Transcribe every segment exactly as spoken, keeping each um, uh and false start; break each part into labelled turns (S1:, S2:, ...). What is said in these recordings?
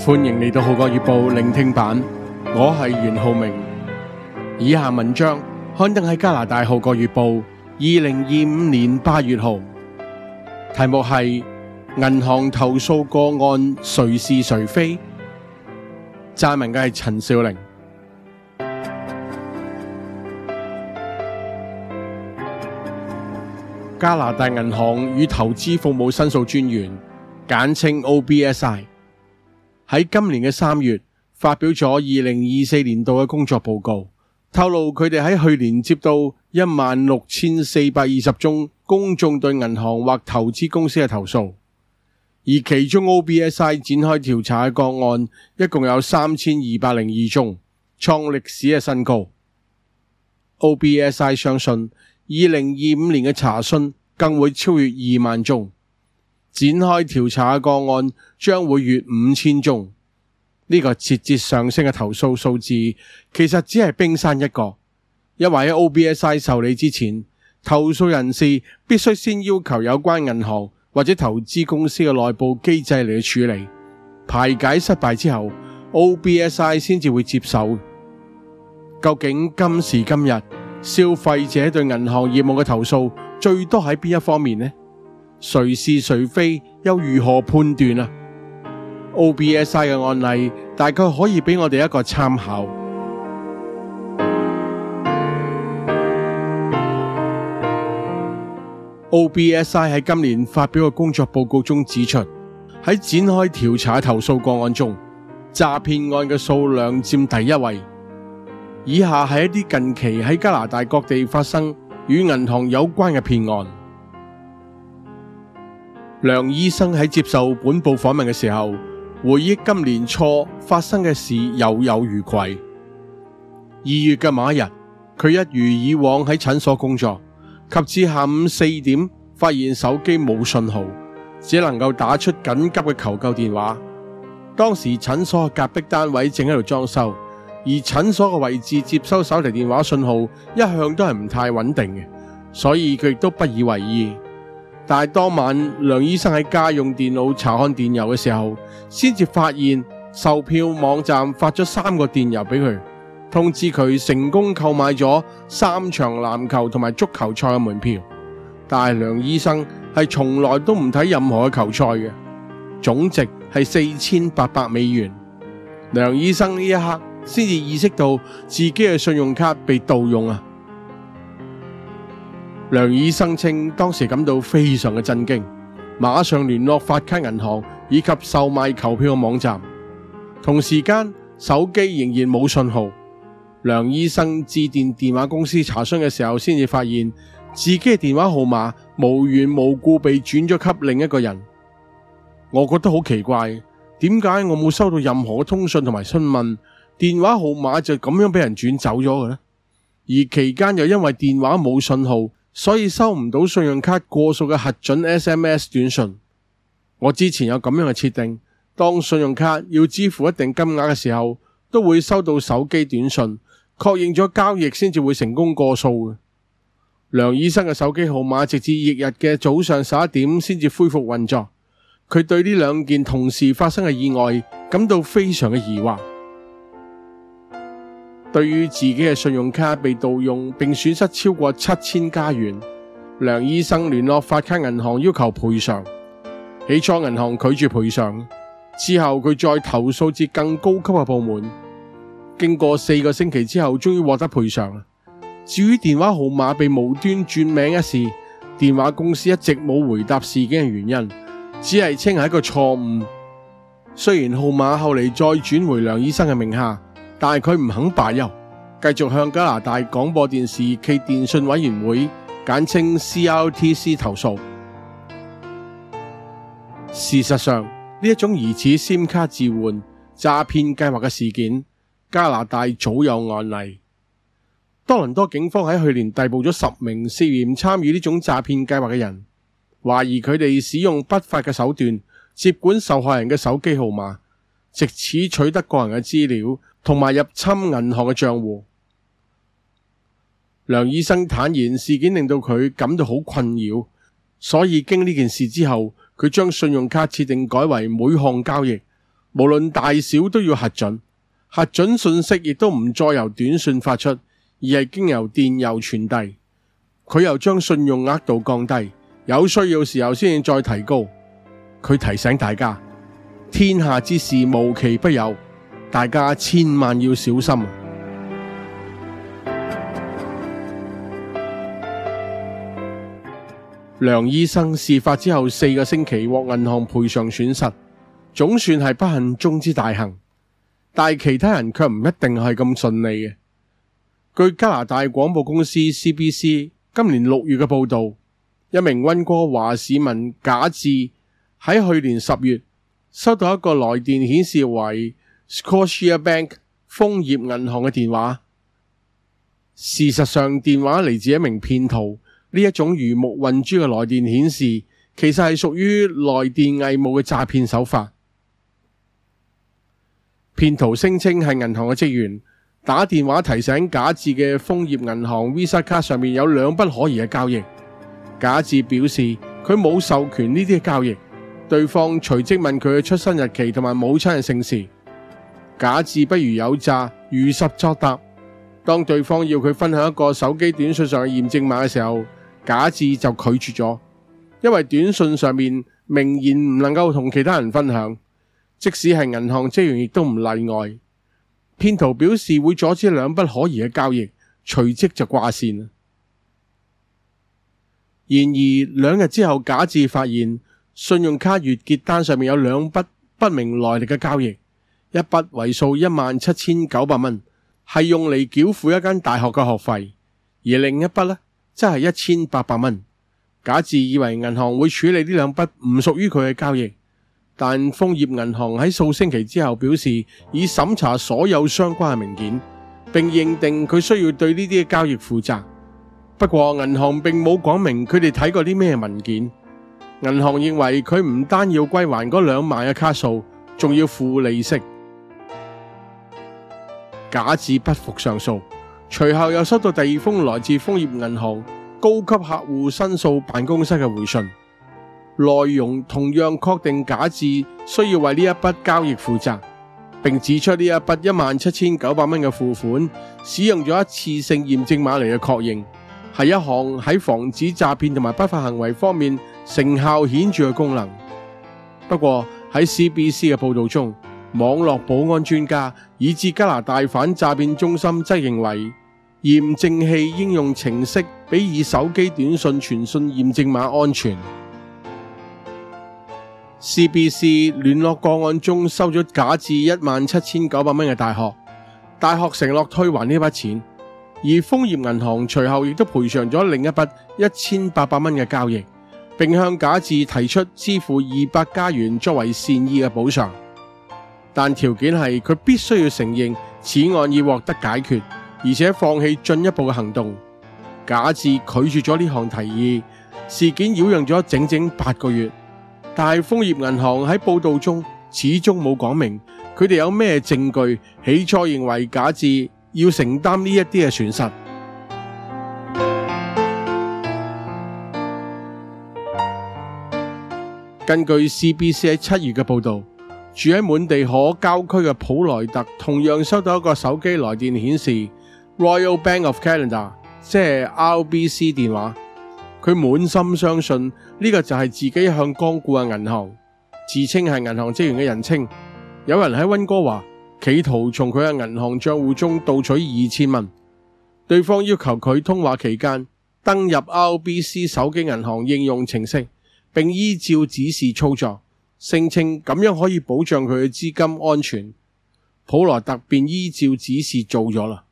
S1: 歡迎嚟到《號角月報》聆聽版，我係袁浩明。以下文章刊登喺加拿大《號角月報》二零二五年八月號，題目係銀行投訴個案誰是誰非。撰文嘅係陳少玲。加拿大銀行與投資服務申訴專員，簡稱 O B S I， 喺今年嘅三月發表咗二零二四年度嘅工作報告，透露佢哋喺去年接到一萬六千四百二十宗公眾對銀行或投資公司嘅投訴，而其中 O B S I 展開調查嘅個案一共有三千二百零二宗，創歷史嘅新高。O B S I 相信二零二五年嘅查詢更會超越二萬宗，展開調查嘅個案將會越五千宗。呢個節節上升嘅投訴數字其實只係冰山一角，因為喺 O B S I 受理之前，投訴人士必須先要求有關銀行或者投資公司嘅內部機制嚟處理，排解失敗之後 O B S I 先至會接手。究竟今時今日消費者對銀行業務嘅投訴最多喺邊一方面呢？誰是誰非又如何判斷啊？ O B S I 嘅案例大概可以俾我哋一個參考。O B S I 喺今年發表嘅工作報告中指出，喺展開調查投訴個案中，詐騙案嘅數量佔第一位。以下係一啲近期喺加拿大各地發生與銀行有關嘅騙案。梁醫生喺接受本報訪問嘅時候，回憶今年初發生嘅事猶有餘悸。二月嘅某一日，佢一如以往喺診所工作，及至下午四點發現手機冇信號，只能夠打出緊急嘅求救電話。當時診所嘅隔壁單位正喺度裝修，而診所嘅位置接收手提電話信號一向都係唔太穩定嘅，所以佢亦都不以為意。但係當晚梁醫生喺家用電腦查看電郵嘅時候，先至發現售票網站發咗三個電郵俾佢，通知佢成功購買咗三場籃球同埋足球賽嘅門票。但係梁醫生係從來都唔睇任何嘅球賽嘅，總值係四千八百美元。梁醫生呢一刻先至意識到自己嘅信用卡被盜用啊！梁醫生稱當時感到非常嘅震驚，馬上聯絡發卡銀行以及售賣球票嘅網站。同時間手機仍然冇信號，梁醫生致電電話公司查詢嘅時候，先至發現自己嘅電話號碼無緣無故被轉咗給另一個人。我覺得好奇怪，點解我冇收到任何通訊同埋詢問，電話號碼就咁樣俾人轉走咗嘅呢？而期間又因為電話冇信號，所以收唔到信用卡過數嘅核准 S M S 短信。我之前有咁樣嘅設定，當信用卡要支付一定金額嘅時候，都會收到手機短信，確認咗交易先至會成功過數嘅。梁醫生嘅手機號碼直至翌日嘅早上十一點先至恢復運作。佢對呢兩件同時發生嘅意外感到非常嘅疑惑。對於自己嘅信用卡被盜用並損失超過七千加元，梁醫生聯絡發卡銀行要求賠償。起初銀行拒絕賠償，之後佢再投訴至更高級嘅部門，經過四個星期之後終於獲得賠償。至於電話號碼被無端轉名一事，電話公司一直冇回答事件嘅原因，只係稱係一個錯誤。雖然號碼後嚟再轉回梁醫生嘅名下，但係佢唔肯罷休，繼續向加拿大廣播電視及電訊委員會簡稱 C R T C 投訴。事實上，呢一種疑似 SIM 卡置換詐騙計劃嘅事件，加拿大早有案例。多倫多警方喺去年逮捕咗十名涉嫌參與呢種詐騙計劃嘅人，懷疑佢哋使用不法嘅手段接管受害人嘅手機號碼，藉此取得個人嘅資料同埋入侵銀行嘅賬戶。梁醫生坦言事件令到佢感到好困擾，所以經呢件事之後，佢將信用卡設定改為每項交易無論大小都要核准，核准信息亦都唔再由短信發出，而係經由電郵傳遞。佢又將信用額度降低，有需要時候先至再提高。佢提醒大家，天下之事無奇不有，大家千萬要小心。梁醫生事發之後四個星期獲銀行賠償損失，總算係不幸中之大幸。但係其他人卻唔一定係咁順利嘅。據加拿大廣播公司 C B C 今年六月嘅報道，一名溫哥華市民賈志喺去年十月收到一個來電顯示為 Scotiabank 楓葉銀行嘅電話。事實上，電話嚟自一名騙徒。呢一種魚目混珠嘅來電顯示，其實係屬於來電偽冒嘅詐騙手法。騙徒聲稱係銀行嘅職員，打電話提醒賈志嘅楓葉銀行 Visa 卡上面有兩筆可疑嘅交易。賈志表示佢冇授權呢啲交易，對方隨即問佢嘅出生日期同埋母親嘅姓氏。賈志不如有詐，如實作答。當對方要佢分享一個手機短信上嘅驗證碼嘅時候，賈志就拒絕咗，因為短信上面明言唔能夠同其他人分享，即使係銀行職員亦都唔例外。騙徒表示會阻止兩筆可疑嘅交易，隨即就掛線。然而兩日之後，賈志發現信用卡月結單上面有兩筆不明來歷嘅交易，一筆為數一萬七千九百蚊，係用嚟繳付一間大學嘅學費，而另一筆呢，則係一千八百蚊。賈志以為銀行會處理呢兩筆唔屬於佢嘅交易，但楓葉銀行喺數星期之後表示已審查所有相關嘅文件，並認定佢需要對呢啲嘅交易負責。不過銀行並冇講明佢哋睇過啲咩文件。銀行認為佢唔單要歸還嗰兩萬嘅卡數，仲要付利息。賈志不服上訴，隨後又收到第二封來自楓葉銀行高級客戶申訴辦公室嘅回信，內容同樣確定賈志需要為呢一筆交易負責，並指出呢一筆一萬七千九百蚊嘅付款使用咗一次性驗證碼嚟嘅確認，係一項喺防止詐騙同埋不法行為方面成效顯著嘅功能。不過喺 C B C 嘅報道中，網絡保安專家以至加拿大反詐騙中心則認為，驗證器應用程式比以手機短信傳信驗證碼安全。C B C 聯絡個案中收咗賈志一萬七千九百蚊嘅大學，大學承諾退還呢筆錢，而楓葉銀行隨後亦都賠償咗另一筆一千八百蚊嘅交易，並向賈志提出支付二百加元作為善意嘅補償，但條件係佢必須要承認此案已獲得解決，而且放棄進一步嘅行動。賈志拒絕咗呢項提議，事件擾攘咗整整八個月。但係楓葉銀行喺報道中始終冇講明佢哋有咩證據，起初認為賈志要承擔呢一啲嘅損失。根據 C B C 喺七月嘅報道，住喺滿地可郊區嘅普萊特同樣收到一個手機來電顯示 Royal Bank of Canada， 即係 R B C 電話。佢滿心相信呢個就係自己向光顧嘅銀行，自稱係銀行職員嘅人稱。有人喺溫哥華企圖從佢嘅銀行賬戶中盜取二千蚊，對方要求佢通話期間登入 R B C 手機銀行應用程式，並依照指示操作，聲稱咁樣可以保障佢嘅資金安全。普萊特便依照指示做咗啦。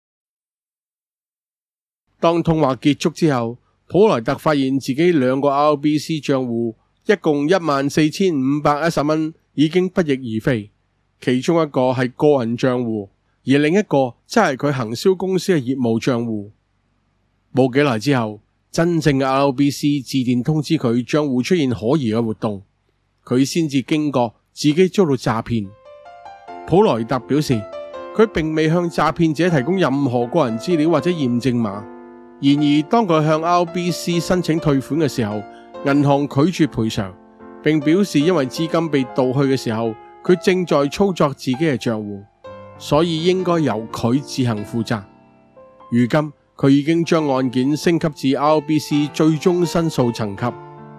S1: 當通話結束之後，普萊特發現自己兩個 R B C 賬戶一共一萬四千五百一十蚊已經不翼而飛，其中一個係個人賬戶，而另一個則係佢行銷公司嘅業務賬戶。冇幾耐之後，真正嘅 R B C 致電通知佢賬戶出現可疑嘅活動，佢先至驚覺自己遭到詐騙。普萊特表示，佢並未向詐騙者提供任何個人資料或者驗證碼。然而當佢向 R B C 申請退款嘅時候，銀行拒絕賠償，並表示因為資金被盜去嘅時候， 佢正在操作自己嘅賬戶，所以應該由佢自行負責。如今佢已經將案件升級至 R B C 最終申訴層級。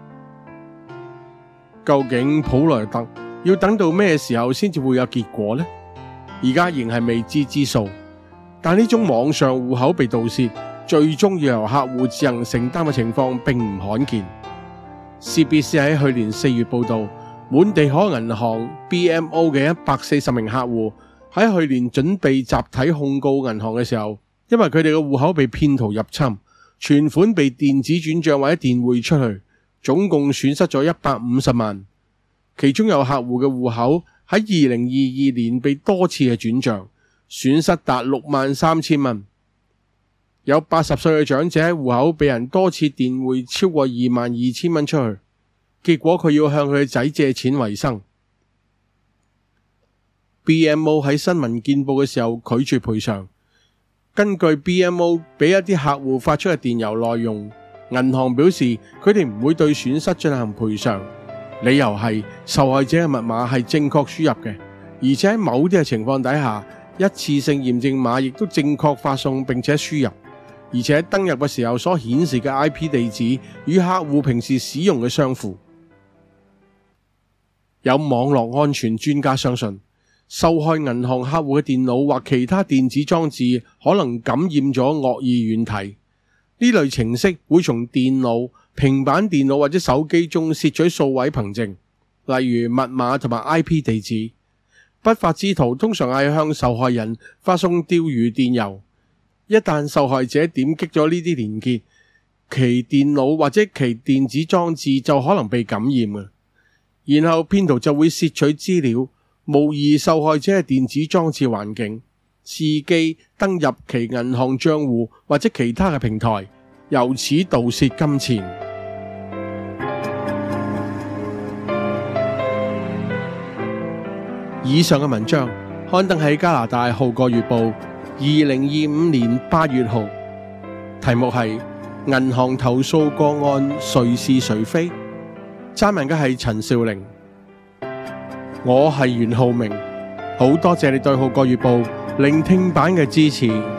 S1: 究竟普萊特要等到咩時候先至會有結果呢？而家仍係未知之數。但呢種網上戶口被盜竊，最終要由客戶自行承擔嘅情況並唔罕見。C B C 喺去年四月報道，滿地可銀行 B M O 嘅一百四十名客戶喺去年準備集體控告銀行嘅時候，因為佢哋嘅戶口被騙徒入侵，存款被電子轉賬或者電匯出去，總共損失咗一百五十萬。其中有客戶嘅戶口喺二零二二年被多次嘅轉賬，損失達六萬三千蚊。有八十歲嘅長者喺戶口被人多次電匯超過二萬二千蚊出去，結果佢要向佢嘅仔借錢為生。B M O 喺新聞見報嘅時候拒絕賠償。根據 B M O 俾一啲客戶發出嘅電郵內容，銀行表示佢哋唔會對損失進行賠償，理由係受害者嘅密碼係正確輸入嘅，而且喺某啲嘅情況底下，一次性驗證碼亦都正確發送並且輸入，而且登入嘅時候所顯示嘅 I P 地址與客戶平時使用嘅相符。有網絡安全專家相信，受害銀行客戶嘅電腦或其他電子裝置可能感染咗惡意軟體。呢類程式會從電腦、平板電腦或者手機中竊取數位憑證，例如密碼同埋 I P 地址。不法之徒通常係向受害人發送釣魚電郵，一旦受害者點擊咗呢啲連結，其電腦或者其電子裝置就可能被感染嘅，然後騙徒就會竊取資料，模擬受害者嘅電子裝置環境，伺機登入其銀行賬戶或者其他嘅平台，由此盜竊金錢。以上嘅文章刊登喺加拿大《號角月報》二零二五年八月號，題目係銀行投訴個案誰是誰非，撰文嘅係陳少玲。我係袁浩明，好多謝你對《號角月報》聆聽版嘅支持。